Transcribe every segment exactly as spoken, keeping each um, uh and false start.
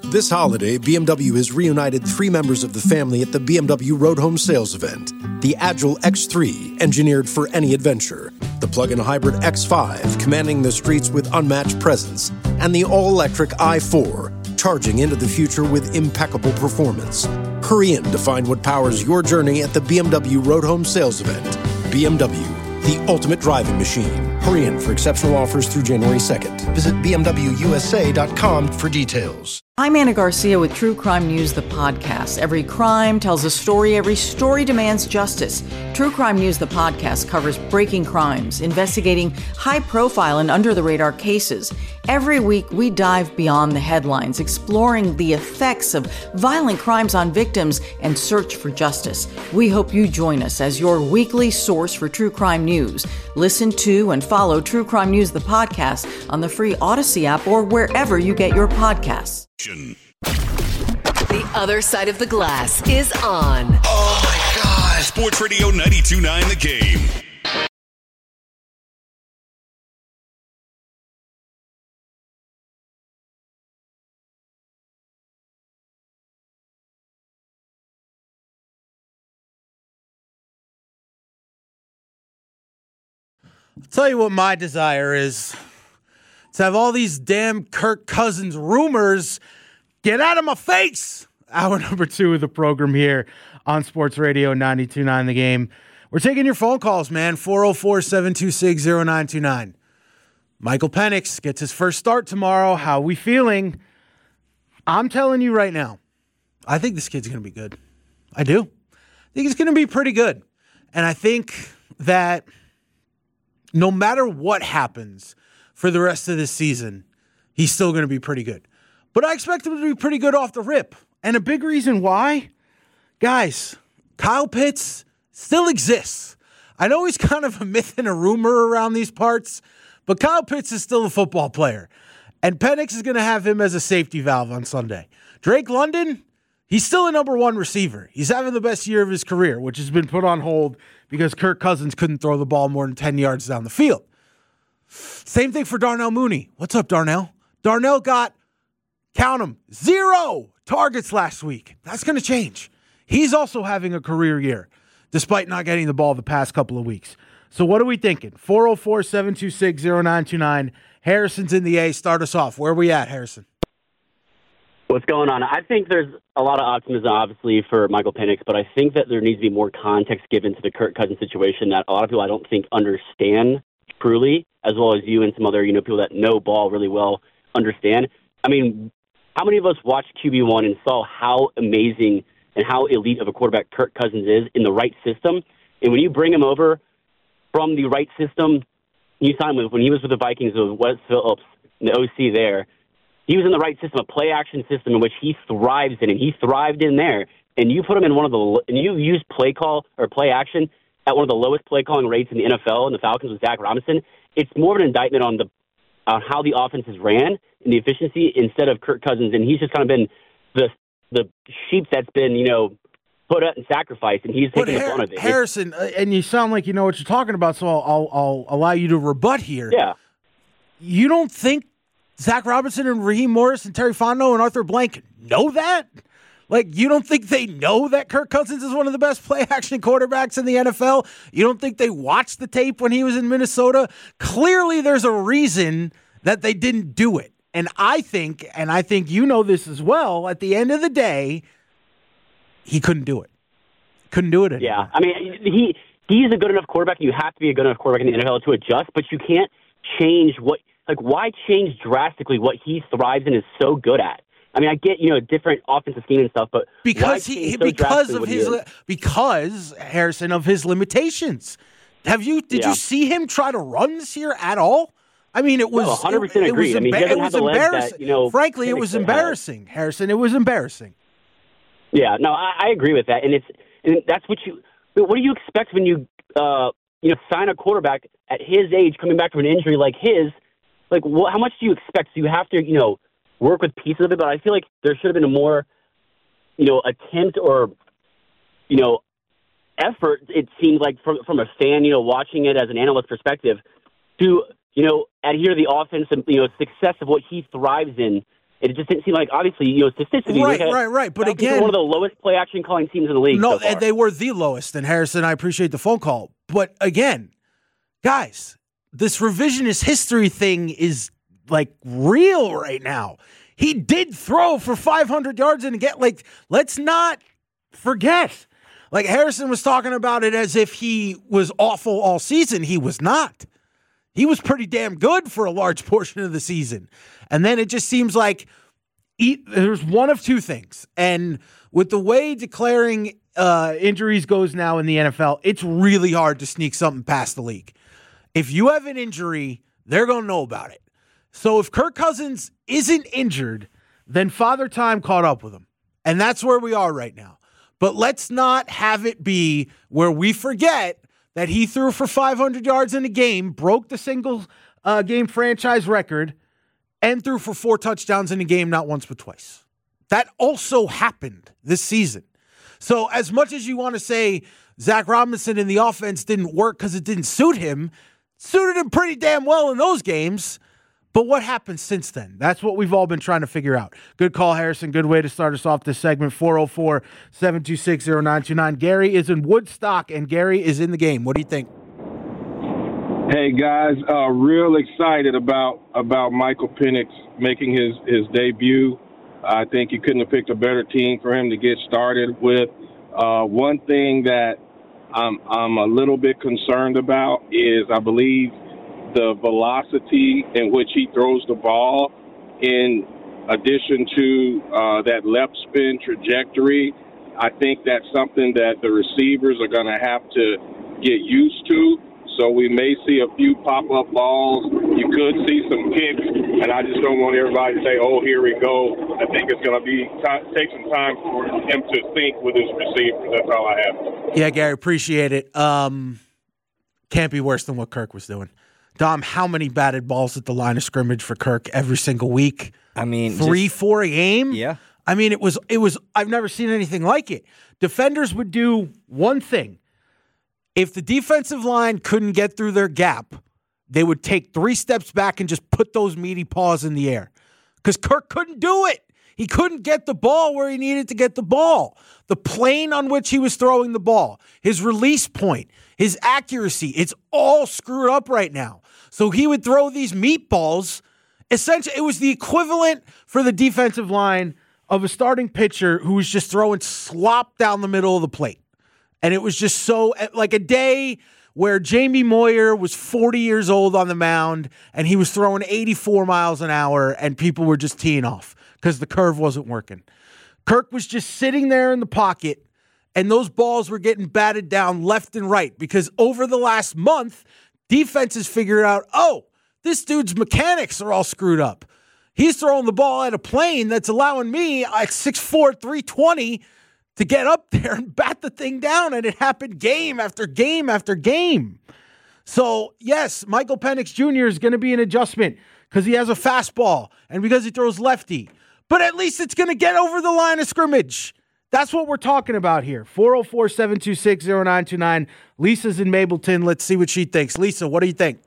This holiday, B M W has reunited three members of the family at the B M W Road Home Sales event. The Agile X three, engineered for any adventure. The plug-in hybrid X five, commanding the streets with unmatched presence. And the all-electric i four, charging into the future with impeccable performance. Hurry in to find what powers your journey at the B M W Road Home Sales event. B M W, the ultimate driving machine. Hurry in for exceptional offers through January second. Visit B M W U S A dot com for details. I'm Anna Garcia with True Crime News, the podcast. Every crime tells a story. Every story demands justice. True Crime News, the podcast, covers breaking crimes, investigating high-profile and under-the-radar cases. Every week, we dive beyond the headlines, exploring the effects of violent crimes on victims and search for justice. We hope you join us as your weekly source for true crime news. Listen to and follow True Crime News, the podcast, on the free Odyssey app or wherever you get your podcasts. The other side of the glass is on. Oh my God. Sports Radio ninety-two point nine The Game. I'll tell you what my desire is. To have all these damn Kirk Cousins rumors get out of my face. Hour number two of the program here on Sports Radio ninety-two point nine The Game. We're taking your phone calls, man. four oh four, seven two six, oh nine two nine. Michael Penix gets his first start tomorrow. How we feeling? I'm telling you right now, I think this kid's going to be good. I do. I think he's going to be pretty good. And I think that no matter what happens for the rest of this season, he's still going to be pretty good. But I expect him to be pretty good off the rip. And a big reason why, guys, Kyle Pitts still exists. I know he's kind of a myth and a rumor around these parts, but Kyle Pitts is still a football player. And Penix is going to have him as a safety valve on Sunday. Drake London, he's still a number one receiver. He's having the best year of his career, which has been put on hold because Kirk Cousins couldn't throw the ball more than ten yards down the field. Same thing for Darnell Mooney. What's up, Darnell? Darnell got, count them, zero targets last week. That's going to change. He's also having a career year, despite not getting the ball the past couple of weeks. So what are we thinking? four oh four, seven two six, oh nine two nine. Harrison's in the A. Start us off. Where are we at, Harrison? What's going on? I think there's a lot of optimism, obviously, for Michael Penix, but I think that there needs to be more context given to the Kirk Cousins situation that a lot of people I don't think understand truly, as well as you and some other, you know, people that know ball really well understand. I mean, how many of us watched Q B one and saw how amazing and how elite of a quarterback Kirk Cousins is in the right system? And when you bring him over from the right system, you sign him with, when he was with the Vikings with Wes Phillips, the O C there, he was in the right system, a play-action system in which he thrives in, and he thrived in there. And you put him in one of the, and you use play call or play action at one of the lowest play calling rates in the N F L, and the Falcons with Zach Robinson. It's more of an indictment on the on how the offense is ran and the efficiency instead of Kirk Cousins, and he's just kind of been the the sheep that's been, you know, put up and sacrificed, and he's taking the brunt of it. Harrison, uh, and you sound like you know what you're talking about, so I'll, I'll I'll allow you to rebut here. Yeah, you don't think Zach Robinson and Raheem Morris and Terry Fontenot and Arthur Blank know that? Like, you don't think they know that Kirk Cousins is one of the best play-action quarterbacks in the N F L? You don't think they watched the tape when he was in Minnesota? Clearly, there's a reason that they didn't do it. And I think, and I think you know this as well, at the end of the day, he couldn't do it. Couldn't do it anymore. Yeah, I mean, he he's a good enough quarterback. You have to be a good enough quarterback in the N F L to adjust, but you can't change what, like, why change drastically what he thrives and is so good at? I mean, I get, you know, different offensive scheme and stuff, but because he so because of his because Harrison of his limitations. Have you did yeah. you see him try to run this year at all? I mean, it was no, one hundred percent it, agree. It was, I mean, emba- it was embarrassing. That, you know, frankly, it was embarrassing, Harrison. It was embarrassing. Yeah, no, I, I agree with that, and it's and that's what you. What do you expect when you uh, you know sign a quarterback at his age, coming back from an injury like his? Like, what, how much do you expect? So you have to, you know, work with pieces of it, but I feel like there should have been a more, you know, attempt or, you know, effort, it seems like, from from a fan, you know, watching it as an analyst perspective, to, you know, adhere to the offense and, you know, success of what he thrives in It just didn't seem like, obviously, you know, statistically. Right, right, right. But again, one of the lowest play action calling teams in the league. No, so far. They were the lowest. And Harrison, I appreciate the phone call. But again, guys, this revisionist history thing is like real right now. He did throw for five hundred yards and get like, let's not forget. Like Harrison was talking about it as if he was awful all season. He was not. He was pretty damn good for a large portion of the season. And then it just seems like he, there's one of two things. And with the way declaring uh, injuries goes now in the N F L, it's really hard to sneak something past the league. If you have an injury, they're going to know about it. So if Kirk Cousins isn't injured, then Father Time caught up with him. And that's where we are right now. But let's not have it be where we forget that he threw for five hundred yards in a game, broke the single uh, game franchise record, and threw for four touchdowns in a game, not once but twice. That also happened this season. So as much as you want to say Zach Robinson in the offense didn't work because it didn't suit him, suited him pretty damn well in those games. But what happened since then? That's what we've all been trying to figure out. Good call, Harrison. Good way to start us off this segment. four oh four, seven two six, oh nine two nine. Gary is in Woodstock, and Gary is in the game. What do you think? Hey, guys. Uh, real excited about about Michael Penix making his, his debut. I think you couldn't have picked a better team for him to get started with. Uh, one thing that I'm, I'm a little bit concerned about is I believe – the velocity in which he throws the ball, in addition to uh, that left spin trajectory. I think that's something that the receivers are going to have to get used to. So we may see a few pop-up balls. You could see some kicks, and I just don't want everybody to say, oh, here we go. I think it's going to be t- take some time for him to think with his receivers. That's all I have. Yeah, Gary, appreciate it. Um, can't be worse than what Kirk was doing. Dom, how many batted balls at the line of scrimmage for Kirk every single week? I mean, three, just, four a game? Yeah. I mean, it was, it was, I've never seen anything like it. Defenders would do one thing. If the defensive line couldn't get through their gap, they would take three steps back and just put those meaty paws in the air. Because Kirk couldn't do it. He couldn't get the ball where he needed to get the ball. The plane on which he was throwing the ball, his release point, his accuracy, it's all screwed up right now. So he would throw these meatballs. Essentially, it was the equivalent for the defensive line of a starting pitcher who was just throwing slop down the middle of the plate. And it was just so, like a day where Jamie Moyer was forty years old on the mound and he was throwing eighty-four miles an hour and people were just teeing off because the curve wasn't working. Kirk was just sitting there in the pocket and those balls were getting batted down left and right because over the last month, defenses figured out, oh, this dude's mechanics are all screwed up. He's throwing the ball at a plane that's allowing me, like six four, three twenty, to get up there and bat the thing down, and it happened game after game after game. So, yes, Michael Penix Junior is going to be an adjustment because he has a fastball and because he throws lefty. But at least it's going to get over the line of scrimmage. That's what we're talking about here. four oh four, seven two six, oh nine two nine. Lisa's in Mableton. Let's see what she thinks. Lisa, what do you think?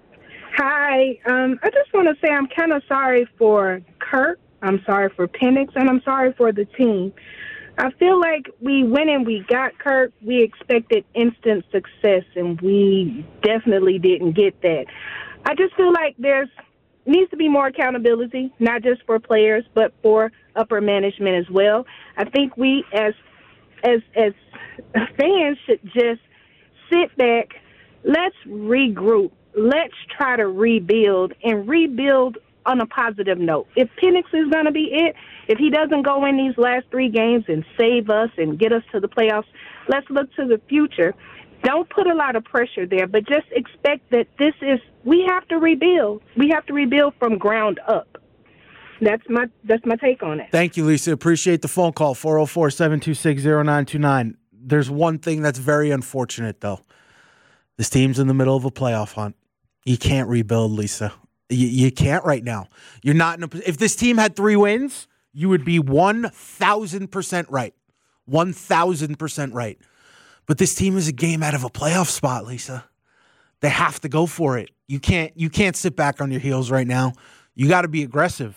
Hi. Um, I just want to say I'm kind of sorry for Kirk. I'm sorry for Penix, and I'm sorry for the team. I feel like we went and we got Kirk. We expected instant success, and we definitely didn't get that. I just feel like there's needs to be more accountability, not just for players, but for upper management as well. I think we as as as fans should just sit back. Let's regroup. Let's try to rebuild and rebuild on a positive note. If Penix is going to be it, if he doesn't go in these last three games and save us and get us to the playoffs, let's look to the future. Don't put a lot of pressure there, but just expect that this is, we have to rebuild. We have to rebuild from ground up. That's my that's my take on it. Thank you, Lisa. Appreciate the phone call, four oh four, seven two six, oh nine two nine. There's one thing that's very unfortunate, though. This team's in the middle of a playoff hunt. You can't rebuild, Lisa. You, you can't right now. You're not in a – if this team had three wins, you would be one thousand percent right. one thousand percent right. But this team is a game out of a playoff spot, Lisa. They have to go for it. You can't you can't sit back on your heels right now. You got to be aggressive.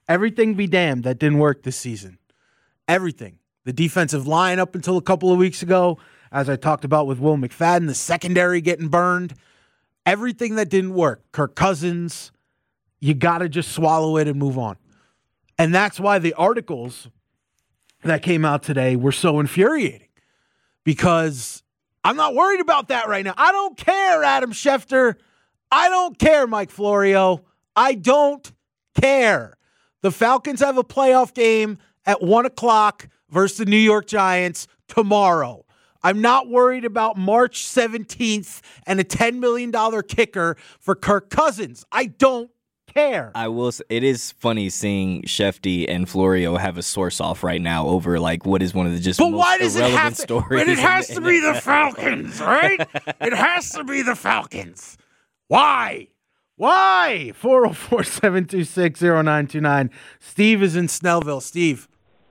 Everything be damned that didn't work this season. Everything. The defensive line up until a couple of weeks ago, as I talked about with Will McFadden, the secondary getting burned. Everything that didn't work. Kirk Cousins, you got to just swallow it and move on. And that's why the articles that came out today were so infuriating. Because I'm not worried about that right now. I don't care, Adam Schefter. I don't care, Mike Florio. I don't care. The Falcons have a playoff game at one o'clock versus the New York Giants tomorrow. I'm not worried about March seventeenth and a ten million dollars kicker for Kirk Cousins. I don't care. I will say, it is funny seeing Shefty and Florio have a source off right now over like what is one of the just but most why does irrelevant it have to, stories. But it has in, to in be the the Falcons, right? It has to be the Falcons. Why? Why? four oh four, seven two six, oh nine two nine. Steve is in Snellville. Steve.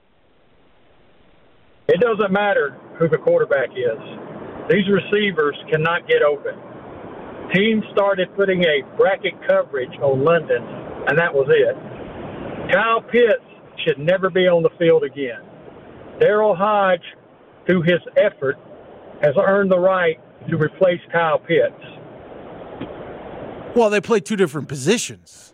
It doesn't matter who the quarterback is. These receivers cannot get open. Teams started putting a bracket coverage on London, and that was it. Kyle Pitts should never be on the field again. Darryl Hodge, through his effort, has earned the right to replace Kyle Pitts. Well, they play two different positions.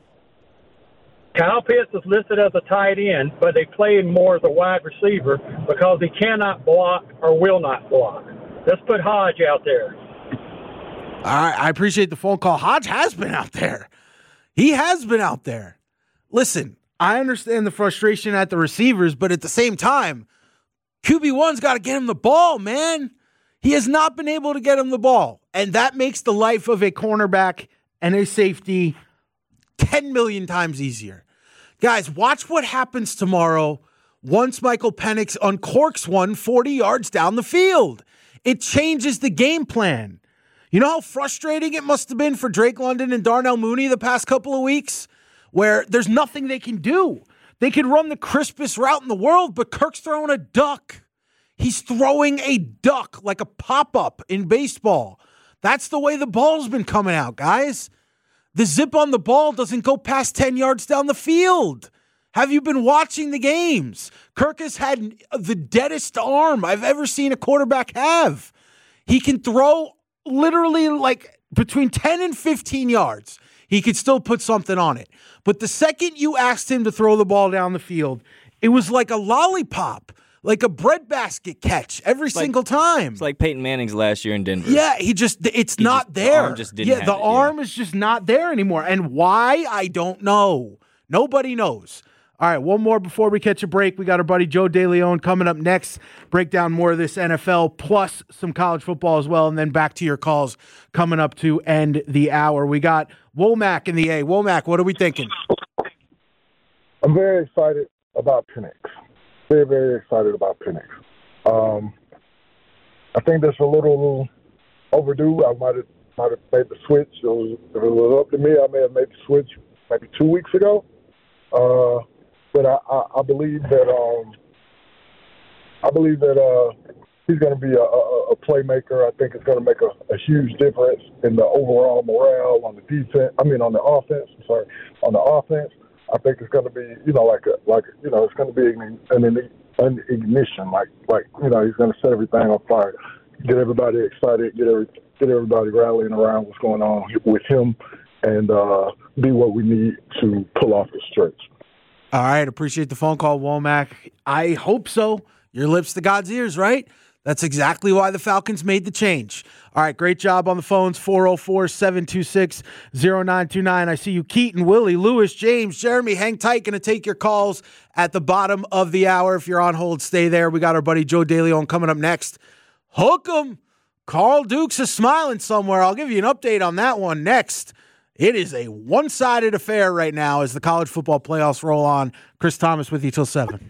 Kyle Pitts is listed as a tight end, but they play him more as a wide receiver because he cannot block or will not block. Let's put Hodge out there. All right, I appreciate the phone call. Hodge has been out there. He has been out there. Listen, I understand the frustration at the receivers, but at the same time, Q B one's got to get him the ball, man. He has not been able to get him the ball, and that makes the life of a cornerback and a safety ten million times easier. Guys, watch what happens tomorrow once Michael Penix uncorks one forty yards down the field. It changes the game plan. You know how frustrating it must have been for Drake London and Darnell Mooney the past couple of weeks, where there's nothing they can do. They can run the crispest route in the world, but Kirk's throwing a duck. He's throwing a duck like a pop-up in baseball. That's the way the ball's been coming out, guys. The zip on the ball doesn't go past ten yards down the field. Have you been watching the games? Kirk has had the deadest arm I've ever seen a quarterback have. He can throw literally like between ten and fifteen yards. He could still put something on it. But the second you asked him to throw the ball down the field, it was like a lollipop, like a breadbasket catch every It's like- single time. It's like Peyton Manning's last year in Denver. Yeah, he just, it's He not just- the there. arm just didn't yeah, have the it, yeah. arm is just not there anymore. And why? I don't know. Nobody knows. All right, one more before we catch a break. We got our buddy Joe DeLeon coming up next. Break down more of this N F L plus some college football as well. And then back to your calls coming up to end the hour. We got Womack in the A. Womack, what are we thinking? I'm very excited about Penix. Very, very excited about Penix. Um, I think that's a little overdue. I might have might have made the switch. It was, if it was up to me, I may have made the switch maybe two weeks ago. Uh, but I, I, I believe that um, I believe that uh, he's going to be a, a, a playmaker. I think it's going to make a, a huge difference in the overall morale on the defense. I mean, on the offense. I'm sorry, on the offense. I think it's going to be, you know, like a, like you know, it's going to be an, an, an ignition. Like, like you know, he's going to set everything on fire, get everybody excited, get every, get everybody rallying around what's going on with him, and uh, be what we need to pull off the stretch. All right, appreciate the phone call, Womack. I hope so. Your lips to God's ears, right? That's exactly why the Falcons made the change. All right, great job on the phones, four oh four, seven two six, oh nine two nine. I see you, Keaton, Willie, Lewis, James, Jeremy. Hang tight, going to take your calls at the bottom of the hour. If you're on hold, stay there. We got our buddy Joe DeLeon coming up next. Hook 'em. Carl Dukes is smiling somewhere. I'll give you an update on that one next. It is a one-sided affair right now as the college football playoffs roll on. Chris Thomas with you till seven.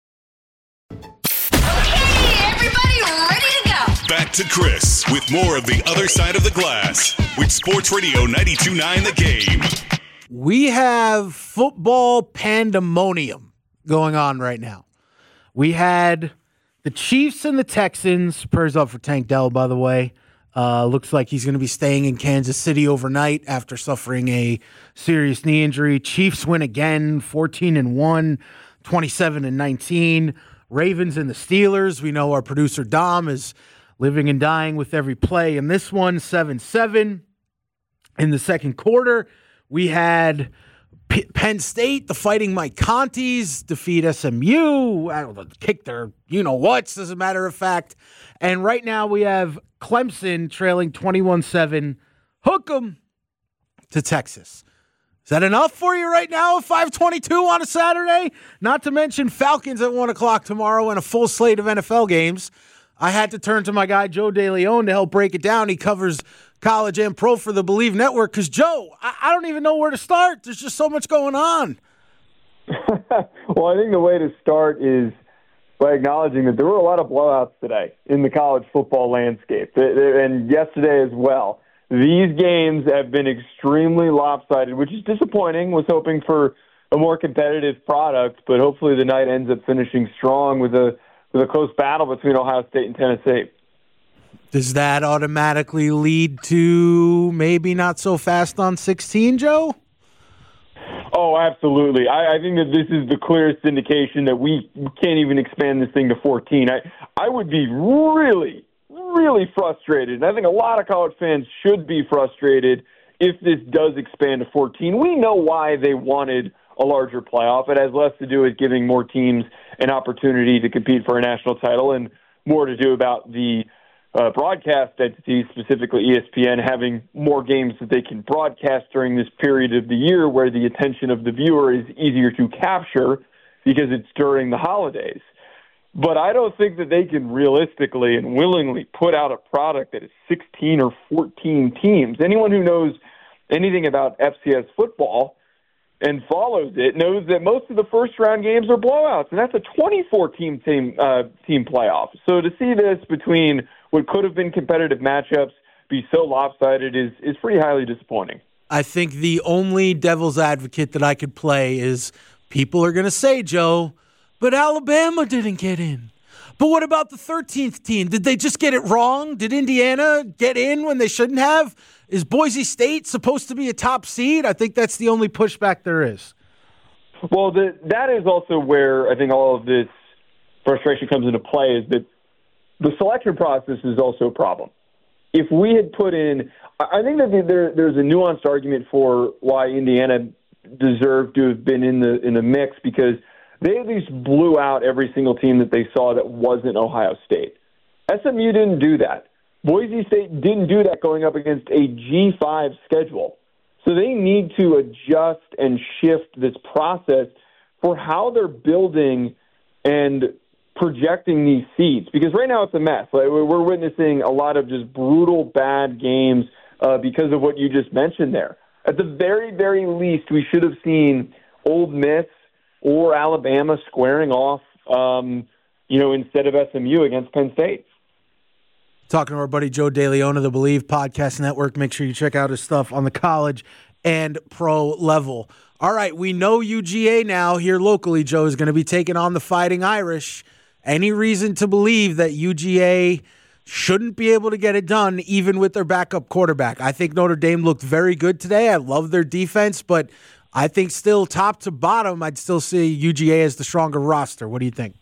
Back to Chris with more of the other side of the glass with Sports Radio ninety-two point nine The Game. We have football pandemonium going on right now. We had the Chiefs and the Texans, prayers up for Tank Dell, by the way, Uh, looks like he's going to be staying in Kansas City overnight after suffering a serious knee injury. Chiefs win again, fourteen and one, twenty-seven and nineteen. Ravens and the Steelers. We know our producer Dom is living and dying with every play in this one, seven seven. In the second quarter, we had P- Penn State, the Fighting Mike Contis, defeat S M U, I don't know, kick their you-know-whats, as a matter of fact. And right now we have Clemson trailing twenty-one seven. Hook 'em to Texas. Is that enough for you right now at five twenty-two on a Saturday? Not to mention Falcons at one o'clock tomorrow and a full slate of N F L games. I had to turn to my guy Joe DeLeon to help break it down. He covers college and pro for the Believe Network. Because, Joe, I, I don't even know where to start. There's just so much going on. Well, I think the way to start is by acknowledging that there were a lot of blowouts today in the college football landscape, and yesterday as well. These games have been extremely lopsided, which is disappointing. Was hoping for a more competitive product, but hopefully the night ends up finishing strong with a with a close battle between Ohio State and Tennessee. Does that automatically lead to maybe not so fast on sixteen, Joe? Oh, absolutely. I, I think that this is the clearest indication that we can't even expand this thing to fourteen. I, I would be really, really frustrated, and I think a lot of college fans should be frustrated if this does expand to fourteen. We know why they wanted a larger playoff. It has less to do with giving more teams an opportunity to compete for a national title and more to do about the uh, broadcast entities, specifically E S P N, having more games that they can broadcast during this period of the year where the attention of the viewer is easier to capture because it's during the holidays. But I don't think that they can realistically and willingly put out a product that is sixteen or fourteen teams. Anyone who knows anything about F C S football and follows it knows that most of the first-round games are blowouts, and that's a twenty-four team team uh, team playoff. So to see this between what could have been competitive matchups be so lopsided is is pretty highly disappointing. I think the only devil's advocate that I could play is people are going to say, Joe, but Alabama didn't get in. But what about the thirteenth team? Did they just get it wrong? Did Indiana get in when they shouldn't have? Is Boise State supposed to be a top seed? I think that's the only pushback there is. Well, the, that is also where I think all of this frustration comes into play, is that the selection process is also a problem. If we had put in, I think that there, there's a nuanced argument for why Indiana deserved to have been in the in the mix, because they at least blew out every single team that they saw that wasn't Ohio State. S M U didn't do that. Boise State didn't do that going up against a G five schedule. So they need to adjust and shift this process for how they're building and projecting these seeds. Because right now it's a mess. Like, we're witnessing a lot of just brutal, bad games uh, because of what you just mentioned there. At the very, very least, we should have seen Ole Miss or Alabama squaring off, um, you know, instead of S M U against Penn State. Talking to our buddy Joe DeLeon of the Believe Podcast Network. Make sure you check out his stuff on the college and pro level. All right, we know U G A now here locally, Joe, is going to be taking on the Fighting Irish. Any reason to believe that U G A shouldn't be able to get it done even with their backup quarterback? I think Notre Dame looked very good today. I love their defense, but I think still top to bottom, I'd still see U G A as the stronger roster. What do you think?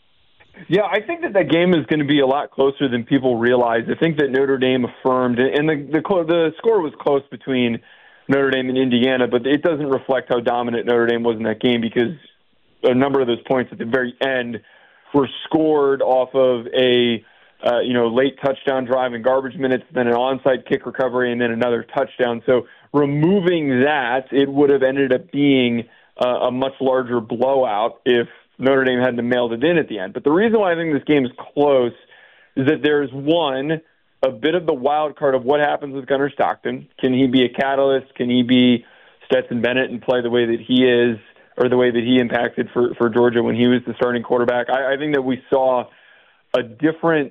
Yeah, I think that that game is going to be a lot closer than people realize. I think that Notre Dame affirmed, and the the, the score was close between Notre Dame and Indiana, but it doesn't reflect how dominant Notre Dame was in that game, because a number of those points at the very end were scored off of a uh, you know late touchdown drive in garbage minutes, then an onside kick recovery, and then another touchdown. So removing that, it would have ended up being uh, a much larger blowout if Notre Dame hadn't mailed it in at the end. But the reason why I think this game is close is that there's, one, a bit of the wild card of what happens with Gunnar Stockton. Can he be a catalyst? Can he be Stetson Bennett and play the way that he is, or the way that he impacted for, for Georgia when he was the starting quarterback? I, I think that we saw a different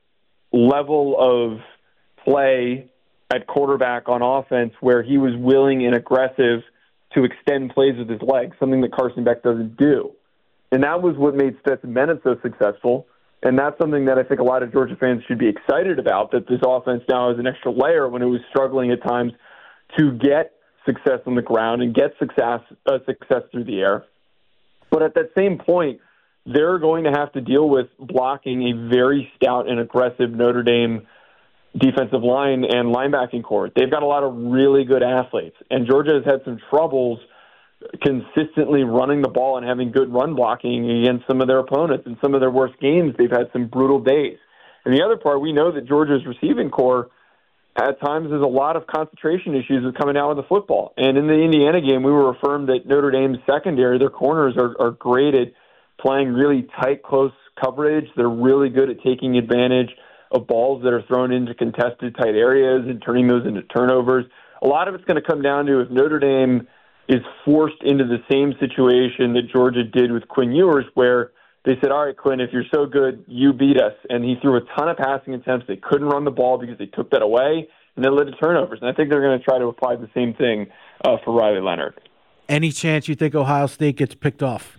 level of play at quarterback on offense where he was willing and aggressive to extend plays with his legs, something that Carson Beck doesn't do. And that was what made Stetson Bennett so successful. And that's something that I think a lot of Georgia fans should be excited about, that this offense now has an extra layer when it was struggling at times to get success on the ground and get success uh, success through the air. But at that same point, they're going to have to deal with blocking a very stout and aggressive Notre Dame defensive line and linebacking core. They've got a lot of really good athletes, and Georgia has had some troubles consistently running the ball and having good run blocking against some of their opponents. In some of their worst games, they've had some brutal days. And the other part, we know that Georgia's receiving core at times there's a lot of concentration issues with coming out with the football. And in the Indiana game, we were affirmed that Notre Dame's secondary, their corners are, are great at playing really tight, close coverage. They're really good at taking advantage of balls that are thrown into contested tight areas and turning those into turnovers. A lot of it's going to come down to if Notre Dame is forced into the same situation that Georgia did with Quinn Ewers, where they said, all right, Quinn, if you're so good, you beat us. And he threw a ton of passing attempts. They couldn't run the ball because they took that away, and that led to turnovers. And I think they're going to try to apply the same thing uh, for Riley Leonard. Any chance you think Ohio State gets picked off?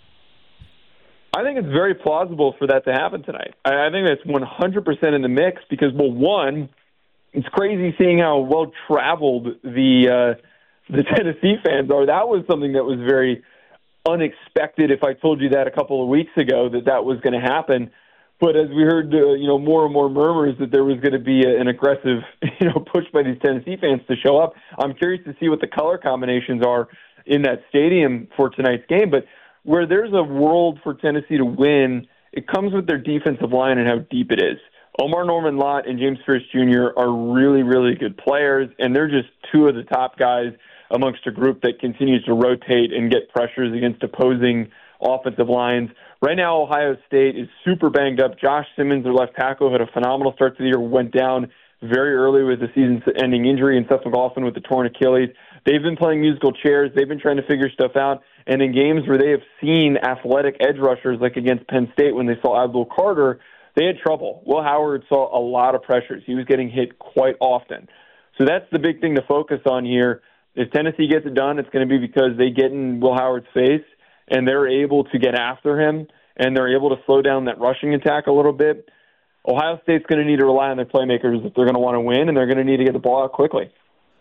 I think it's very plausible for that to happen tonight. I, I think that's one hundred percent in the mix because, well, one, it's crazy seeing how well-traveled the uh, the Tennessee fans are. That was something that was very unexpected if I told you that a couple of weeks ago, that that was going to happen. But as we heard, uh, you know, more and more murmurs that there was going to be a, an aggressive, you know, push by these Tennessee fans to show up. I'm curious to see what the color combinations are in that stadium for tonight's game. But where there's a world for Tennessee to win, it comes with their defensive line and how deep it is. Omar Norman-Lott and James Pierce Junior are really, really good players, and they're just two of the top guys amongst a group that continues to rotate and get pressures against opposing offensive lines. Right now, Ohio State is super banged up. Josh Simmons, their left tackle, had a phenomenal start to the year, went down very early with a season-ending injury, and Seth McLaughlin with the torn Achilles. They've been playing musical chairs. They've been trying to figure stuff out. And in games where they have seen athletic edge rushers, like against Penn State when they saw Abdul Carter, they had trouble. Will Howard saw a lot of pressures. He was getting hit quite often. So that's the big thing to focus on here. If Tennessee gets it done, it's going to be because they get in Will Howard's face and they're able to get after him and they're able to slow down that rushing attack a little bit. Ohio State's going to need to rely on their playmakers if they're going to want to win, and they're going to need to get the ball out quickly.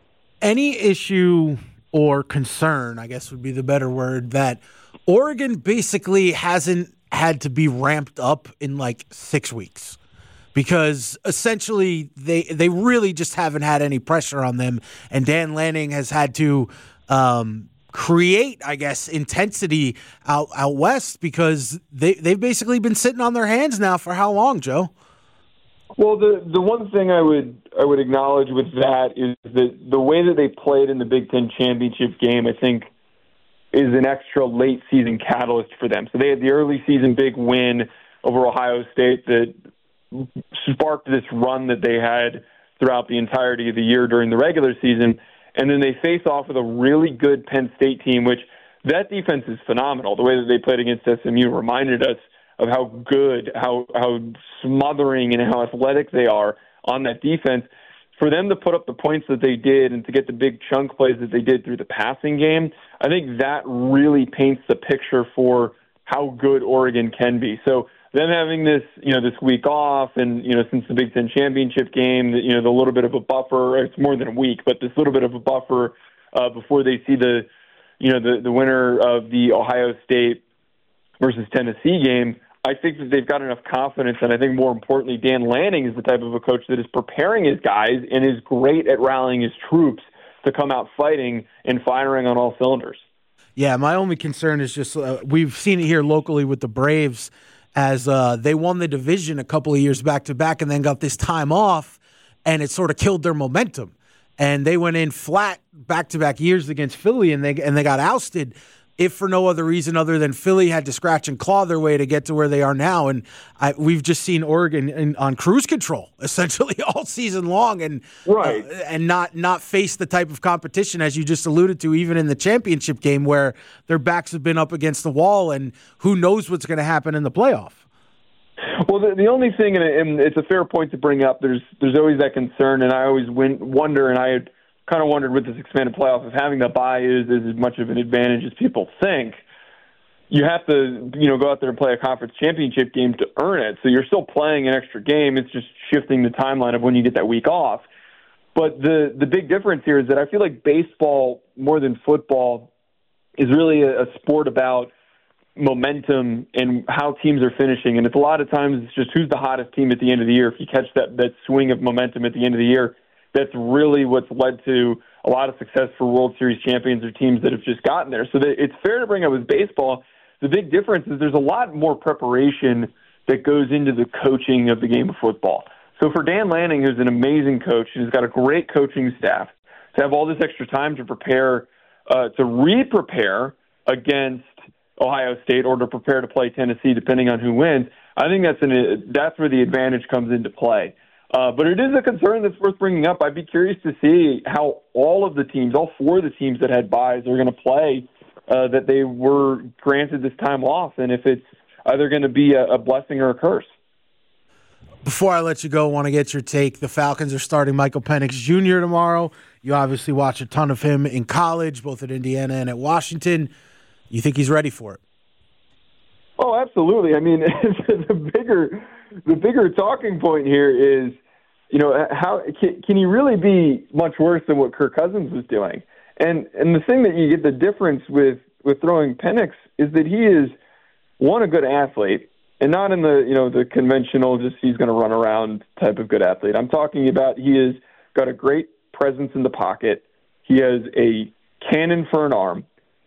Any issue or concern, I guess would be the better word, that Oregon basically hasn't had to be ramped up in like six weeks because essentially they they really just haven't had any pressure on them, and Dan Lanning has had to um, create, I guess, intensity out out west because they they've basically been sitting on their hands now for how long, Joe? Well, the the one thing I would I would acknowledge with that is that the way that they played in the Big Ten championship game, I think, is an extra late season catalyst for them. So they had the early season big win over Ohio State that sparked this run that they had throughout the entirety of the year during the regular season. And then they face off with a really good Penn State team, which that defense is phenomenal. The way that they played against S M U reminded us of how good, how how smothering and how athletic they are on that defense. For them to put up the points that they did and to get the big chunk plays that they did through the passing game, I think that really paints the picture for how good Oregon can be. So them having this, you know, this week off and, you know, since the Big Ten championship game, you know, the little bit of a buffer, it's more than a week, but this little bit of a buffer uh, before they see the, you know, the, the winner of the Ohio State versus Tennessee game, I think that they've got enough confidence, and I think more importantly, Dan Lanning is the type of a coach that is preparing his guys and is great at rallying his troops to come out fighting and firing on all cylinders. Yeah, my only concern is just uh, we've seen it here locally with the Braves as uh, they won the division a couple of years back-to-back and then got this time off, and it sort of killed their momentum. And they went in flat back-to-back years against Philly, and they and they got ousted, if for no other reason other than Philly had to scratch and claw their way to get to where they are now. And I, we've just seen Oregon in, on cruise control essentially all season long and right. uh, and not not face the type of competition, as you just alluded to, even in the championship game where their backs have been up against the wall and who knows what's going to happen in the playoff. Well, the, the only thing, and it's a fair point to bring up, there's there's always that concern, and I always win, wonder, and I had kind of wondered with this expanded playoff if having the bye is, is as much of an advantage as people think. you have to, you know, go out there and play a conference championship game to earn it. So you're still playing an extra game. It's just shifting the timeline of when you get that week off. But the, the big difference here is that I feel like baseball, more than football, is really a, a sport about momentum and how teams are finishing. And it's a lot of times it's just who's the hottest team at the end of the year. If you catch that, that swing of momentum at the end of the year, that's really what's led to a lot of success for World Series champions or teams that have just gotten there. So that it's fair to bring up with baseball. The big difference is there's a lot more preparation that goes into the coaching of the game of football. So for Dan Lanning, who's an amazing coach, who's got a great coaching staff, to have all this extra time to prepare, uh, to re-prepare against Ohio State or to prepare to play Tennessee, depending on who wins, I think that's an, that's where the advantage comes into play. Uh, but it is a concern that's worth bringing up. I'd be curious to see how all of the teams, all four of the teams that had buys, are going to play uh, that they were granted this time off, and if it's either going to be a, a blessing or a curse. Before I let you go, I want to get your take. The Falcons are starting Michael Penix Junior tomorrow. You obviously watch a ton of him in college, both at Indiana and at Washington. You think he's ready for it? Oh, absolutely. I mean, the bigger the bigger talking point here is, you know, how can, can he really be much worse than what Kirk Cousins was doing? And and the thing that you get the difference with, with throwing Penix is that he is, one, a good athlete, and not in the, you know, the conventional just he's going to run around type of good athlete. I'm talking about he has got a great presence in the pocket. He has a cannon for an arm.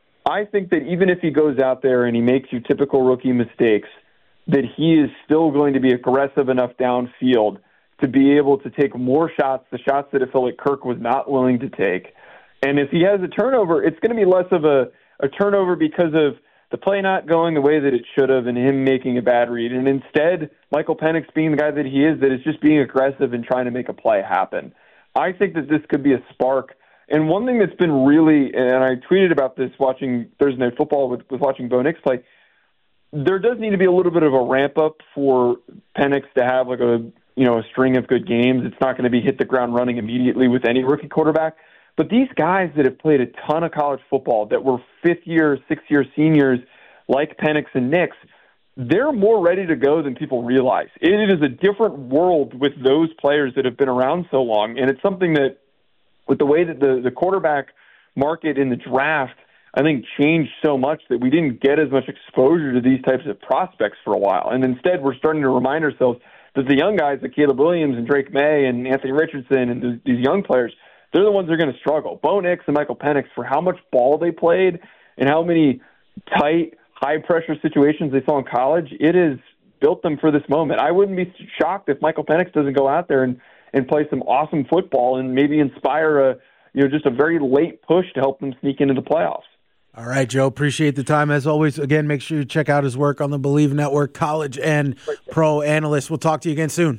I think that even if he goes out there and he makes your typical rookie mistakes, that he is still going to be aggressive enough downfield to be able to take more shots, the shots that I feel like Kirk was not willing to take. And if he has a turnover, it's going to be less of a, a turnover because of the play not going the way that it should have and him making a bad read. And instead, Michael Penix being the guy that he is, that is just being aggressive and trying to make a play happen. I think that this could be a spark. And one thing that's been really, and I tweeted about this watching Thursday Night Football with, with watching Bo Nix play, there does need to be a little bit of a ramp up for Penix to have like a, you know, a string of good games. It's not going to be hit the ground running immediately with any rookie quarterback. But these guys that have played a ton of college football, that were fifth-year, sixth-year seniors like Penix and Nix, they're more ready to go than people realize. It is a different world with those players that have been around so long, and it's something that, with the way that the, the quarterback market in the draft, I think, changed so much that we didn't get as much exposure to these types of prospects for a while. And instead, we're starting to remind ourselves that the young guys like Caleb Williams and Drake May and Anthony Richardson and th- these young players, they're the ones that are going to struggle. Bo Nix and Michael Penix, for how much ball they played and how many tight, high-pressure situations they saw in college, it has built them for this moment. I wouldn't be shocked if Michael Penix doesn't go out there and and play some awesome football and maybe inspire a, you know, just a very late push to help them sneak into the playoffs. All right, Joe, appreciate the time. As always, again, make sure you check out his work on the Believe Network, college and pro analyst. We'll talk to you again soon.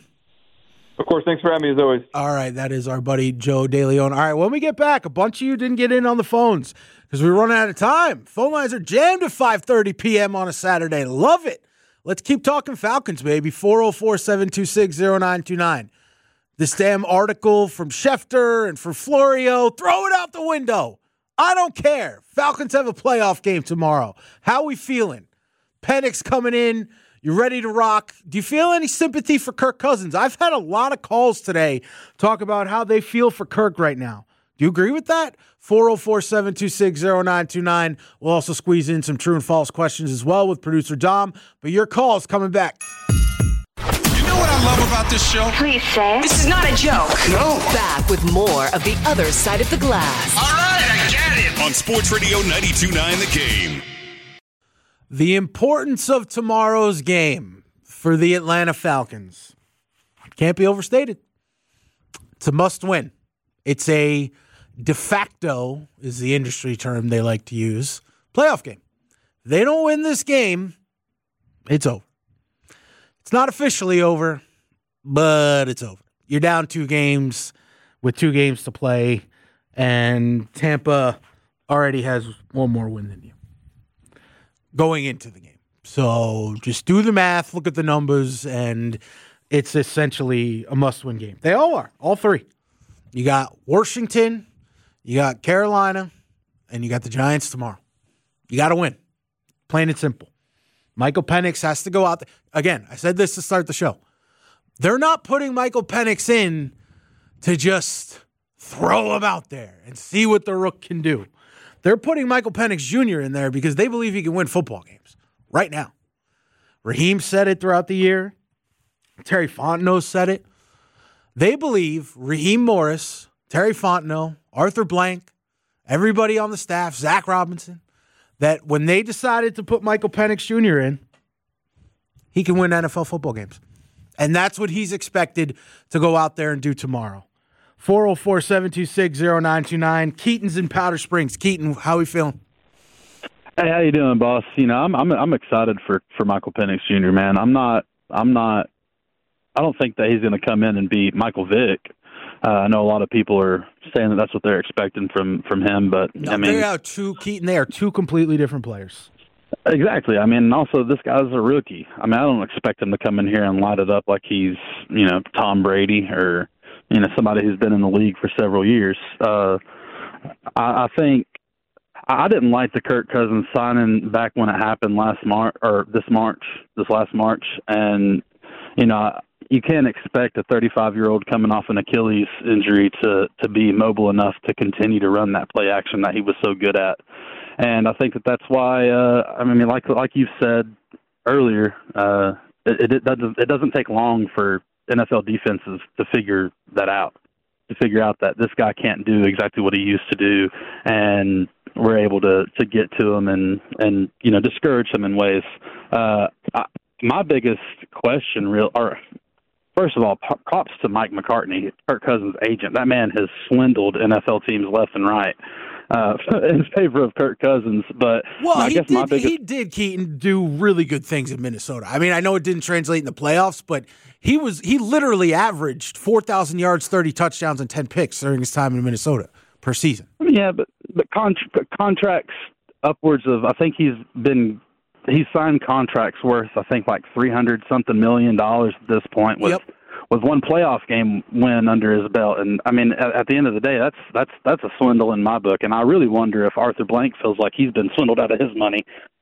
Of course, thanks for having me as always. All right, that is our buddy Joe DeLeon. All right, when we get back, a bunch of you didn't get in on the phones because we were running out of time. Phone lines are jammed at five thirty p.m. on a Saturday. Love it. Let's keep talking Falcons, baby. four oh four, seven two six, oh nine two nine. This damn article from Schefter and from Florio, throw it out the window. I don't care. Falcons have a playoff game tomorrow. How we feeling? Penix coming in. You ready to rock? Do you feel any sympathy for Kirk Cousins? I've had a lot of calls today talk about how they feel for Kirk right now. Do you agree with that? four oh four, seven two six, oh nine two nine. We'll also squeeze in some true and false questions as well with producer Dom. But your call's coming back. You know what I love about this show? Please say. This is not a joke. No. Back with more of The Other Side of the Glass. All right, I get it. On Sports Radio ninety-two point nine The Game. The importance of tomorrow's game for the Atlanta Falcons can't be overstated. It's a must-win. It's a de facto, is the industry term they like to use, playoff game. If they don't win this game, it's over. It's not officially over, but it's over. You're down two games with two games to play, and Tampa already has one more win than you going into the game. So just do the math, look at the numbers, and it's essentially a must-win game. They all are, all three. You got Washington, you got Carolina, and you got the Giants tomorrow. You got to win. Plain and simple. Michael Penix has to go out there. Again, I said this to start the show. They're not putting Michael Penix in to just throw him out there and see what the rook can do. They're putting Michael Penix Junior in there because they believe he can win football games right now. Raheem said it throughout the year. Terry Fontenot said it. They believe Raheem Morris, Terry Fontenot, Arthur Blank, everybody on the staff, Zach Robinson, that when they decided to put Michael Penix Junior in, he can win N F L football games. And that's what he's expected to go out there and do tomorrow. four oh four, seven two six, oh nine two nine. Keaton's in Powder Springs. Keaton, how are we feeling? Hey, how you doing, boss? You know, I'm I'm I'm excited for, for Michael Penix Junior, man. I'm not I'm not I don't think that he's going to come in and beat Michael Vick. Uh, I know a lot of people are saying that that's what they're expecting from, from him, but No, I mean, they are two Keaton. They are two completely different players. Exactly. I mean, also this guy's a rookie. I mean, I don't expect him to come in here and light it up like he's, you know, Tom Brady or, you know, somebody who's been in the league for several years. Uh, I, I think I didn't like the Kirk Cousins signing back when it happened last March or this March, this last March, and you know, you can't expect a thirty-five-year-old coming off an Achilles injury to to be mobile enough to continue to run that play action that he was so good at. And I think that that's why, uh, I mean, like like you said earlier, uh, it, it, doesn't, it doesn't take long for N F L defenses to figure that out, to figure out that this guy can't do exactly what he used to do, and we're able to, to get to him and, and, you know, discourage him in ways. Uh, I, my biggest question, real, or first of all, props to Mike McCartney, Kirk Cousins' agent. That man has swindled N F L teams left and right uh, in favor of Kirk Cousins. But well, I he guess did. my biggest... He did. Keaton do really good things in Minnesota. I mean, I know it didn't translate in the playoffs, but he was he literally averaged four thousand yards, thirty touchdowns, and ten picks during his time in Minnesota per season. Yeah, but but con- contracts upwards of I think he's been. He's signed contracts worth, I think, like three hundred something million dollars at this point with, yep. with one playoff game win under his belt. And I mean, at, at the end of the day, that's, that's, that's a swindle in my book. And I really wonder if Arthur Blank feels like he's been swindled out of his money.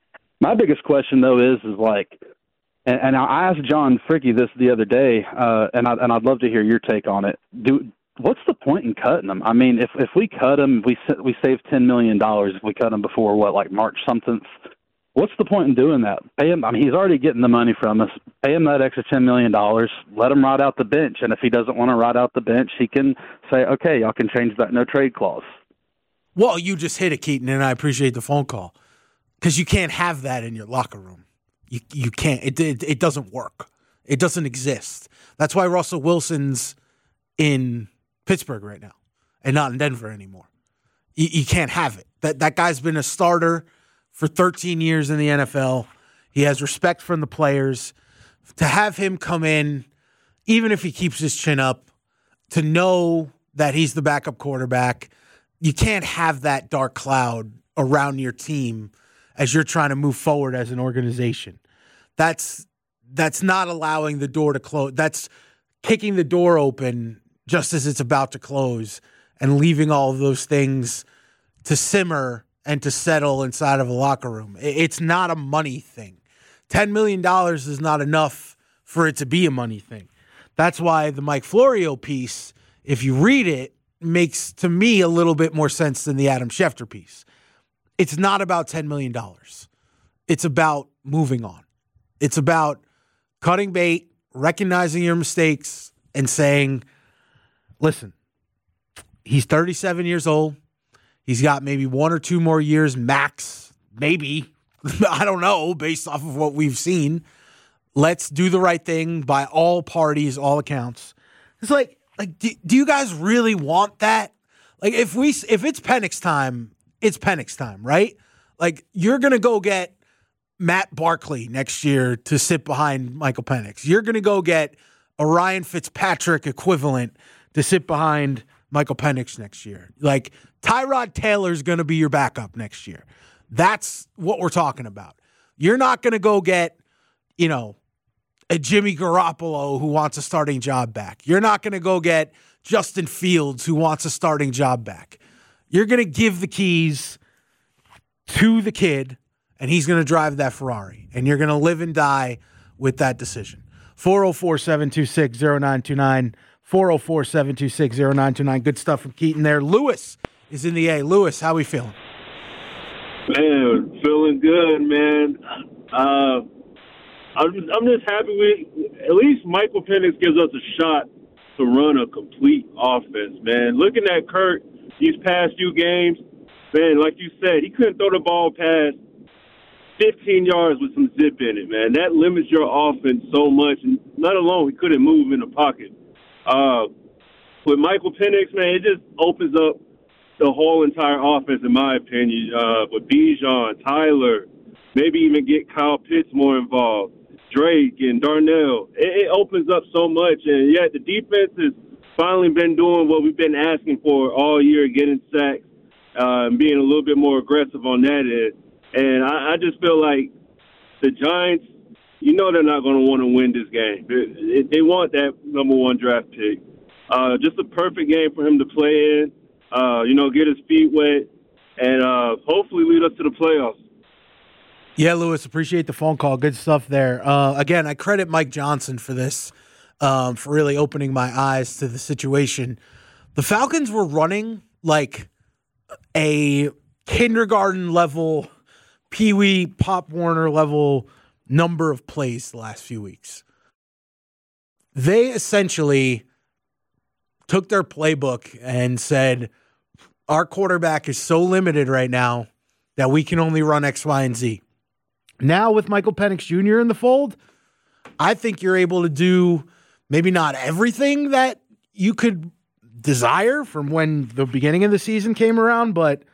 My biggest question though is, is like, and, and I asked John Fricke this the other day, uh, and I, and I'd love to hear your take on it. Do, what's the point in cutting him? I mean, if, if we cut him, we, we save ten million dollars if we cut him before what, like March something. What's the point in doing that? Pay him. I mean, he's already getting the money from us. Pay him that extra ten million dollars. Let him ride out the bench. And if he doesn't want to ride out the bench, he can say, okay, y'all can change that no trade clause. Well, you just hit it, Keaton, and I appreciate the phone call. Because you can't have that in your locker room. You you can't. It, it it doesn't work. It doesn't exist. That's why Russell Wilson's in Pittsburgh right now and not in Denver anymore. You, you can't have it. That That guy's been a starter for thirteen years in the N F L. He has respect from the players. To have him come in, even if he keeps his chin up, to know that he's the backup quarterback, you can't have that dark cloud around your team as you're trying to move forward as an organization. That's that's not allowing the door to close. That's kicking the door open just as it's about to close and leaving all of those things to simmer and to settle inside of a locker room. It's not a money thing. ten million dollars is not enough for it to be a money thing. That's why the Mike Florio piece, if you read it, makes, to me, a little bit more sense than the Adam Schefter piece. It's not about ten million dollars. It's about moving on. It's about cutting bait, recognizing your mistakes, and saying, listen, he's thirty-seven years old. He's got maybe one or two more years max, maybe. I don't know, based off of what we've seen. Let's do the right thing by all parties, all accounts. It's like, like, do, do you guys really want that? Like, if we, if it's Penix time, it's Penix time, right? Like, you're gonna go get Matt Barkley next year to sit behind Michael Penix. You're gonna go get a Ryan Fitzpatrick equivalent to sit behind Michael Penix next year. Like, Tyrod Taylor's going to be your backup next year. That's what we're talking about. You're not going to go get, you know, a Jimmy Garoppolo who wants a starting job back. You're not going to go get Justin Fields who wants a starting job back. You're going to give the keys to the kid and he's going to drive that Ferrari, and you're going to live and die with that decision. four oh four, seven two six, oh nine two nine, four oh four, seven two six, oh nine two nine. Good stuff from Keaton there. Lewis is in the A. Lewis, how we feeling? Man, feeling good, man. Uh, I'm just, I'm just happy we, at least Michael Penix gives us a shot to run a complete offense, man. Looking at Kirk these past few games, man, like you said, he couldn't throw the ball past fifteen yards with some zip in it, man. That limits your offense so much. And not alone, he couldn't move in the pocket. Uh, with Michael Penix, man, it just opens up the whole entire offense, in my opinion. Uh, with Bijan, Tyler, maybe even get Kyle Pitts more involved, Drake and Darnell. It, it opens up so much. And, yeah, the defense has finally been doing what we've been asking for all year, getting sacks, uh, and being a little bit more aggressive on that end. And I, I just feel like the Giants, you know they're not going to want to win this game. They, they want that number one draft pick. Uh, just a perfect game for him to play in, uh, you know, get his feet wet, and uh, hopefully lead us to the playoffs. Yeah, Lewis, appreciate the phone call. Good stuff there. Uh, again, I credit Mike Johnson for this, um, for really opening my eyes to the situation. The Falcons were running like a kindergarten level, Pee Wee, Pop Warner level number of plays the last few weeks. They essentially took their playbook and said, our quarterback is so limited right now that we can only run X, Y, and Z. Now with Michael Penix Junior in the fold, I think you're able to do maybe not everything that you could desire from when the beginning of the season came around, but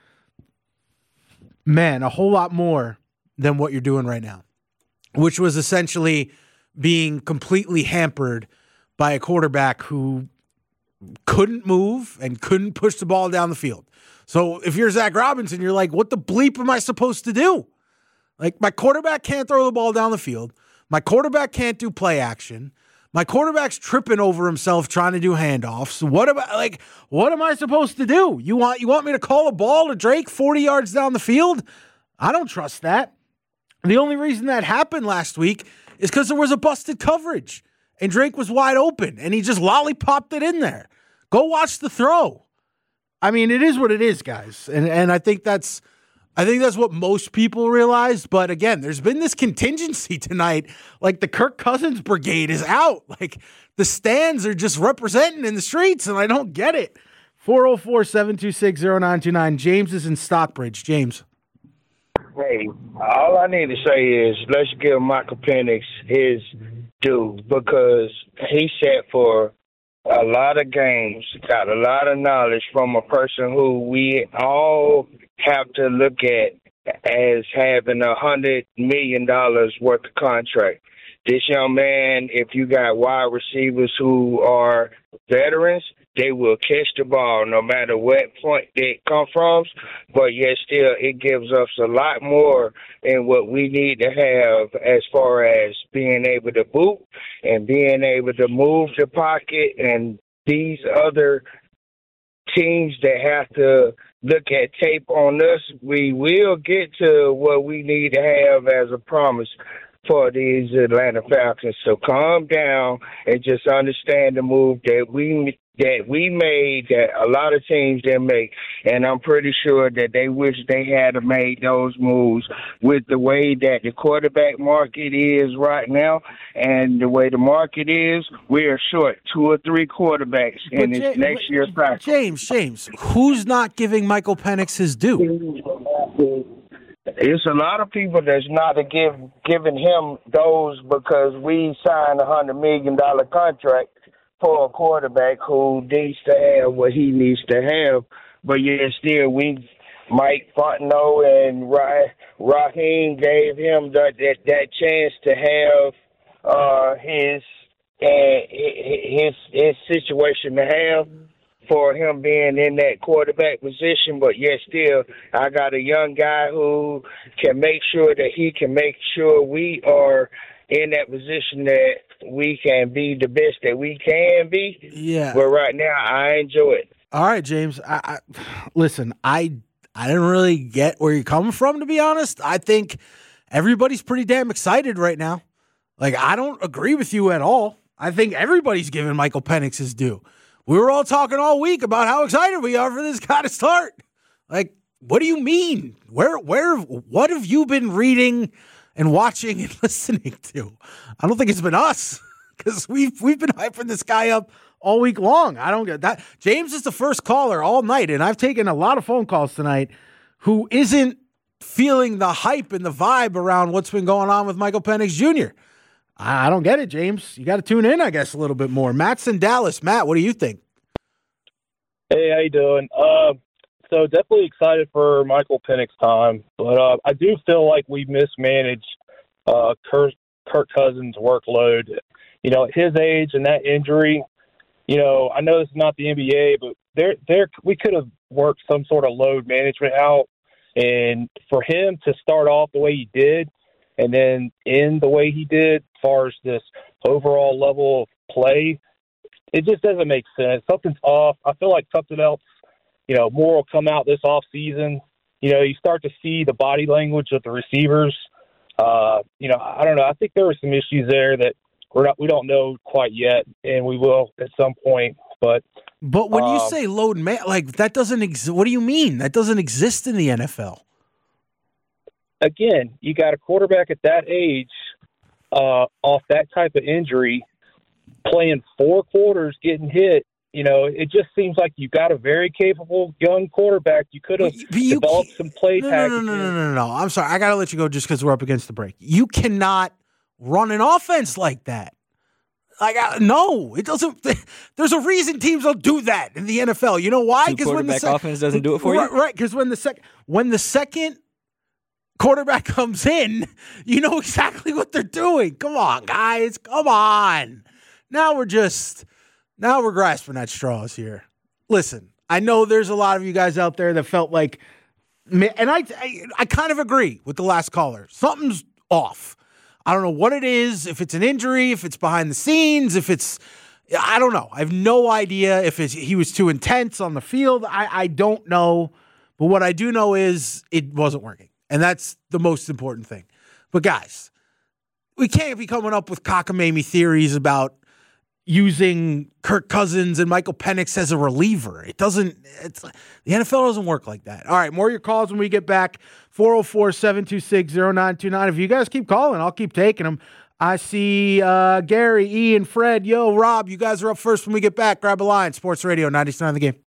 man, a whole lot more than what you're doing right now, which was essentially being completely hampered by a quarterback who couldn't move and couldn't push the ball down the field. So if you're Zach Robinson, you're like, what the bleep am I supposed to do? Like, my quarterback can't throw the ball down the field. My quarterback can't do play action. My quarterback's tripping over himself trying to do handoffs. What about like what am I supposed to do? You want you want me to call a ball to Drake forty yards down the field? I don't trust that. The only reason that happened last week is because there was a busted coverage and Drake was wide open and he just lollipopped it in there. Go watch the throw. I mean, it is what it is, guys. And and I think that's I think that's what most people realize. But again, there's been this contingency tonight. Like the Kirk Cousins brigade is out. Like the stands are just representing in the streets, and I don't get it. four oh four, seven two six, oh nine two nine. James is in Stockbridge. James. Hey, all I need to say is let's give Michael Penix his due because he sat for a lot of games, got a lot of knowledge from a person who we all have to look at as having a hundred million dollars worth of contract. This young man, if you got wide receivers who are veterans, they will catch the ball no matter what point they come from. But yet still, it gives us a lot more in what we need to have as far as being able to boot and being able to move the pocket and these other teams that have to look at tape on us, we will get to what we need to have as a promise for these Atlanta Falcons. So calm down and just understand the move that we that we made that a lot of teams didn't make. And I'm pretty sure that they wish they had made those moves with the way that the quarterback market is right now and the way the market is, we are short two or three quarterbacks but in this James, next year's cycle. James, James, who's not giving Michael Penix his due? It's a lot of people that's not give, giving him those because we signed a one hundred million dollars contract for a quarterback who needs to have what he needs to have. But yet still, we, Mike Fontenot and Raheem gave him that, that, that chance to have uh, his, uh, his, his situation to have for him being in that quarterback position, but yet still, I got a young guy who can make sure that he can make sure we are in that position that we can be the best that we can be. Yeah. But right now, I enjoy it. All right, James. I, I listen. I I didn't really get where you're coming from, to be honest. I think everybody's pretty damn excited right now. Like, I don't agree with you at all. I think everybody's giving Michael Penix his due. We were all talking all week about how excited we are for this guy to start. Like, what do you mean? Where, where, what have you been reading and watching and listening to? I don't think it's been us, because we've we've been hyping this guy up all week long. I don't get that. James is the first caller all night, and I've taken a lot of phone calls tonight who isn't feeling the hype and the vibe around what's been going on with Michael Penix Junior I don't get it, James. You got to tune in, I guess, a little bit more. Matt's in Dallas. Matt, what do you think? Hey, how you doing? Uh, so definitely excited for Michael Penix time, but uh, I do feel like we mismanaged uh, Kirk, Kirk Cousins' workload. You know, at his age and that injury, you know, I know this is not the N B A, but there, there, we could have worked some sort of load management out. And for him to start off the way he did and then end the way he did, as far as this overall level of play, it just doesn't make sense. Something's off. I feel like something else, you know, more will come out this off season. You know, you start to see the body language of the receivers. Uh, you know, I don't know. I think there were some issues there that we're not, we don't know quite yet, and we will at some point. But but when um, you say load man, like that doesn't exist. What do you mean? That doesn't exist in the N F L. Again, you got a quarterback at that age, uh, off that type of injury, playing four quarters, getting hit. You know, it just seems like you got a very capable young quarterback. You could have developed some play no, packages. No, no, no, no, no, no. I'm sorry. I got to let you go just because we're up against the break. You cannot run an offense like that. Like, I, no, it doesn't. There's a reason teams don't do that in the N F L. You know why? Because when the sec- offense doesn't do it for right, you. Right, because when the sec- when the second quarterback comes in, you know exactly what they're doing. Come on, guys. Come on. Now we're just, now we're grasping at straws here. Listen, I know there's a lot of you guys out there that felt like, and I, I, I kind of agree with the last caller. Something's off. I don't know what it is, if it's an injury, if it's behind the scenes, if it's, I don't know. I have no idea if it's, he was too intense on the field. I, I don't know. But what I do know is it wasn't working. And that's the most important thing. But guys, we can't be coming up with cockamamie theories about using Kirk Cousins and Michael Penix as a reliever. It doesn't, it's, the N F L doesn't work like that. All right, more of your calls when we get back. four oh four, seven two six, oh nine two nine. If you guys keep calling, I'll keep taking them. I see uh, Gary, Ian, Fred, yo, Rob, you guys are up first when we get back. Grab a line. Sports Radio ninety-nine The Game.